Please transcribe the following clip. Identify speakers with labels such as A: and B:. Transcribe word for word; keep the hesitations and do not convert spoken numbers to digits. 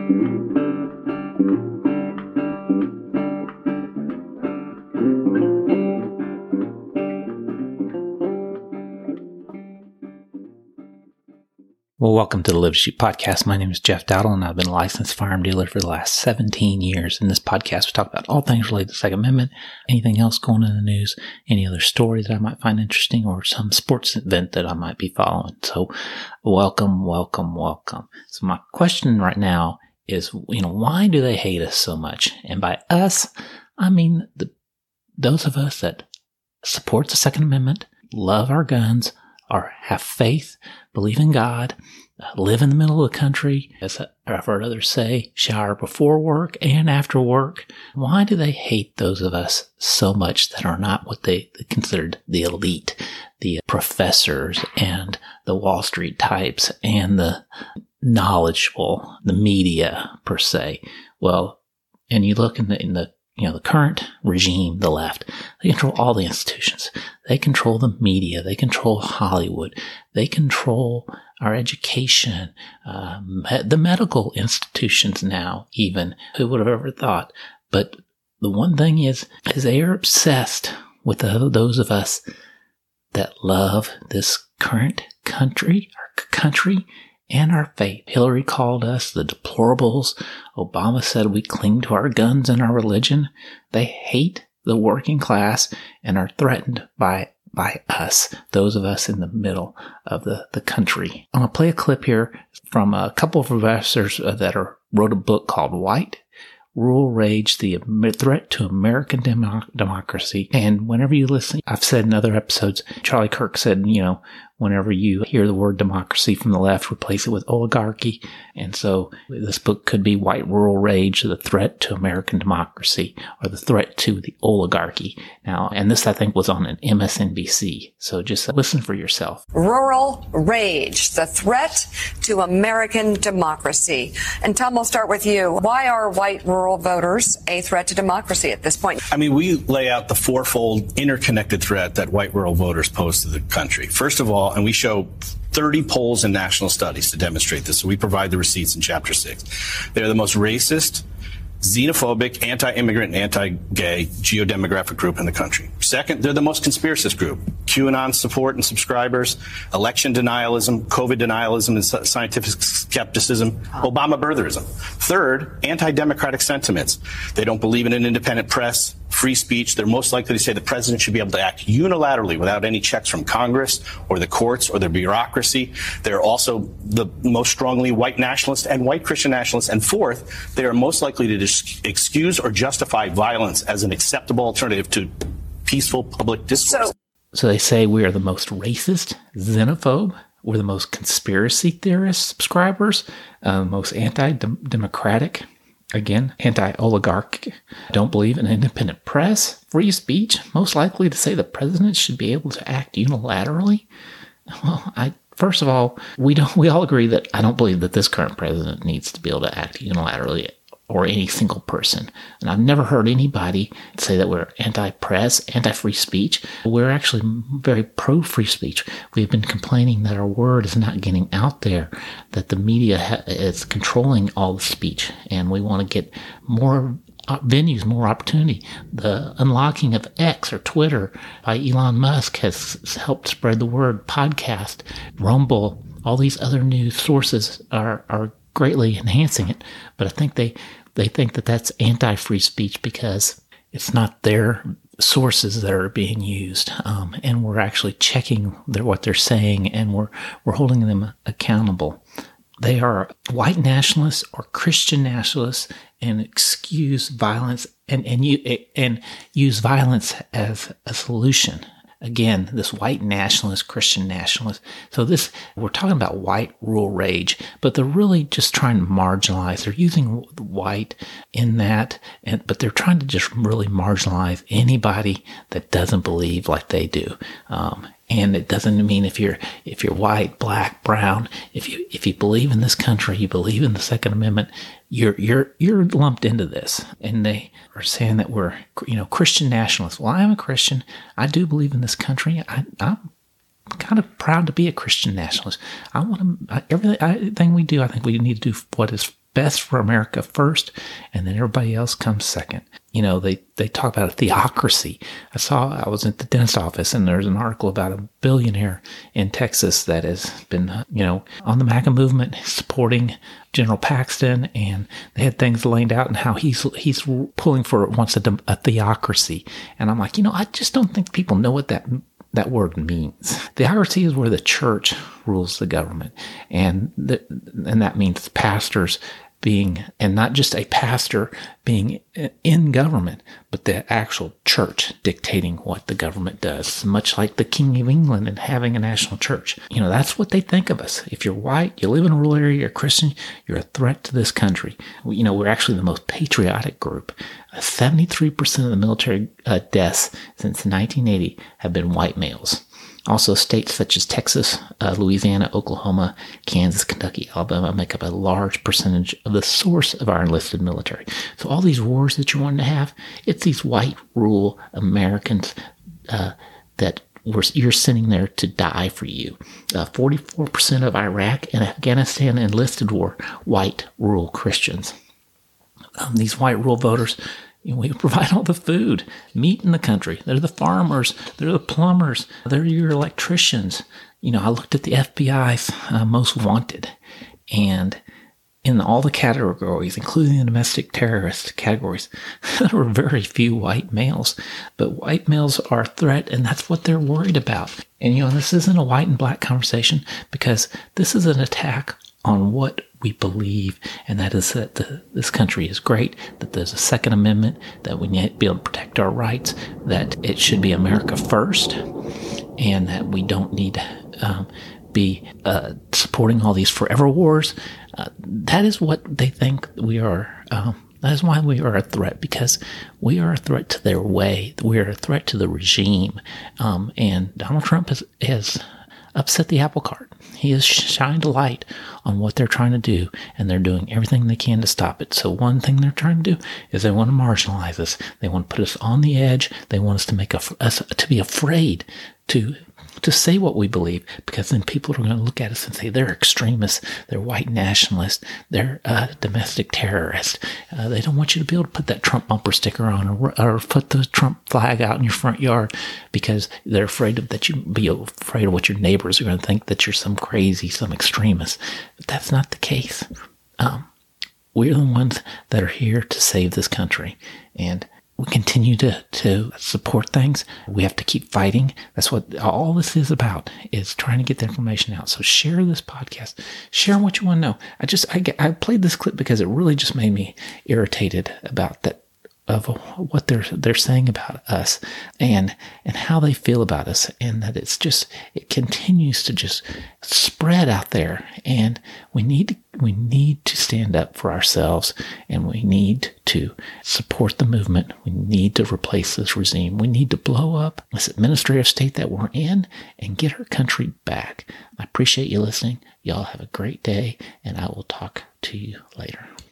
A: Well, welcome to the Live to Shoot podcast. My name is Jeff Dowdle, and I've been a licensed firearm dealer for the last seventeen years. In this podcast, we talk about all things related to the Second Amendment, anything else going in the news, any other story that I might find interesting, or some sports event that I might be following. So welcome, welcome, welcome. So my question right now is, you know, why do they hate us so much? And by us, I mean the, those of us that support the Second Amendment, love our guns, or have faith, believe in God, live in the middle of the country, as I've heard others say, shower before work and after work. Why do they hate those of us so much that are not what they considered the elite, the professors and the Wall Street types and the knowledgeable, the media per se? Well, and you look in the, in the You know, the current regime, the left, they control all the institutions. They control the media. They control Hollywood. They control our education, um, the medical institutions now, even. Who would have ever thought? But the one thing is, is they are obsessed with the, those of us that love this current country, our country, and our faith. Hillary called us the deplorables. Obama said we cling to our guns and our religion. They hate the working class and are threatened by by us, those of us in the middle of the, the country. I'm going to play a clip here from a couple of professors that are, wrote a book called White Rural Rage, the Threat to American Demo- Democracy. And whenever you listen, I've said in other episodes, Charlie Kirk said, you know, whenever you hear the word democracy from the left, replace it with oligarchy. And so this book could be White Rural Rage, the Threat to American Democracy, or the Threat to the Oligarchy. Now, and this, I think, was on an M S N B C. So just listen for yourself.
B: Rural Rage, the Threat to American Democracy. And Tom, we'll start with you. Why are white rural voters a threat to democracy at this point?
C: I mean, we lay out the fourfold interconnected threat that white rural voters pose to the country. First of all, and we show thirty polls and national studies to demonstrate this. So we provide the receipts in chapter six. They're the most racist, xenophobic, anti-immigrant, and anti-gay geodemographic group in the country. Second, they're the most conspiracist group. QAnon support and subscribers, election denialism, COVID denialism and scientific skepticism, Obama birtherism. Third, anti-democratic sentiments. They don't believe in an independent press, free speech. They're most likely to say the president should be able to act unilaterally without any checks from Congress or the courts or the bureaucracy. They're also the most strongly white nationalist and white Christian nationalists. And fourth, they are most likely to dis- excuse or justify violence as an acceptable alternative to peaceful public discourse.
B: So,
A: so they say we are the most racist, xenophobe. We're the most conspiracy theorist subscribers, uh, most anti-democratic. Again, anti-oligarch, don't believe in independent press, free speech, most likely to say the president should be able to act unilaterally. Well, I first of all, we don't we all agree that I don't believe that this current president needs to be able to act unilaterally, or any single person. And I've never heard anybody say that we're anti-press, anti-free speech. We're actually very pro-free speech. We've been complaining that our word is not getting out there, that the media ha- is controlling all the speech, and we want to get more uh, venues, more opportunity. The unlocking of X or Twitter by Elon Musk has helped spread the word. Podcast, Rumble, all these other news sources are, are greatly enhancing it, but I think they they think that that's anti-free speech because it's not their sources that are being used, um, and we're actually checking their, what they're saying, and we're we're holding them accountable. They are white nationalists or Christian nationalists, and excuse violence and and you and use violence as a solution. Again, this white nationalist, Christian nationalist. So this, we're talking about white rural rage, but they're really just trying to marginalize. They're using white in that, and, but they're trying to just really marginalize anybody that doesn't believe like they do. Um, and it doesn't mean if you're, if you're white, black, brown, if you, if you believe in this country, you believe in the Second Amendment, you're, you're, you're lumped into this. And they are saying that we're, you know, Christian nationalists. Well, I am a Christian. I do believe in this country. I, I'm kind of proud to be a Christian nationalist. I want to, everything, everything we do, I think we need to do what is best for America first, and then everybody else comes second. You know, they, they talk about a theocracy. I saw, I was at the dentist office, and there's an article about a billionaire in Texas that has been, you know, on the MAGA movement, supporting General Paxton, and they had things laid out and how he's he's pulling for wants a, a theocracy. And I'm like, you know, I just don't think people know what that that word means. Theocracy is where the church rules the government, and the, and that means pastors being, and not just a pastor being in government, but the actual church dictating what the government does, much like the King of England and having a national church. You know, that's what they think of us. If you're white, you live in a rural area, you're a Christian, you're a threat to this country. You know, we're actually the most patriotic group. seventy-three percent of the military uh, deaths since nineteen eighty have been white males. Also, states such as Texas, uh, Louisiana, Oklahoma, Kansas, Kentucky, Alabama make up a large percentage of the source of our enlisted military. So all these wars that you're wanting to have, it's these white rural Americans uh, that we're, you're sending there to die for you. Uh, forty-four percent of Iraq and Afghanistan enlisted were white rural Christians. Um, these white rural voters, you know, we provide all the food, meat in the country. They're the farmers. They're the plumbers. They're your electricians. You know, I looked at the F B I's uh, most wanted, and in all the categories, including the domestic terrorist categories, there were very few white males. But white males are a threat, and that's what they're worried about. And, you know, this isn't a white and black conversation, because this is an attack on what we believe, and that is that the, this country is great, that there's a Second Amendment, that we need to be able to protect our rights, that it should be America first, and that we don't need to um, be uh, supporting all these forever wars. Uh, that is what they think we are. Um, that is why we are a threat, because we are a threat to their way. We are a threat to the regime. Um, and Donald Trump has, has upset the apple cart. He has shined a light on what they're trying to do, and they're doing everything they can to stop it. So one thing they're trying to do is they want to marginalize us. They want to put us on the edge. They want us to make a, us to be afraid to to say what we believe, because then people are going to look at us and say they're extremists, they're white nationalists, they're uh, domestic terrorists. Uh, they don't want you to be able to put that Trump bumper sticker on, or, or put the Trump flag out in your front yard, because they're afraid of that you be afraid of what your neighbors are going to think, that you're some crazy, some extremist. But that's not the case. Um, we're the ones that are here to save this country, and we continue to, to support things. We have to keep fighting. That's what all this is about, is trying to get the information out. So share this podcast. Share what you want to know. I just, I, I played this clip because it really just made me irritated about that, of what they're they're saying about us, and and how they feel about us, and that it's just, it continues to just spread out there, and we need to, we need to stand up for ourselves, and we need to support the movement. We need to replace this regime. We need to blow up this administrative state that we're in and get our country back. I appreciate you listening. Y'all have a great day, and I will talk to you later.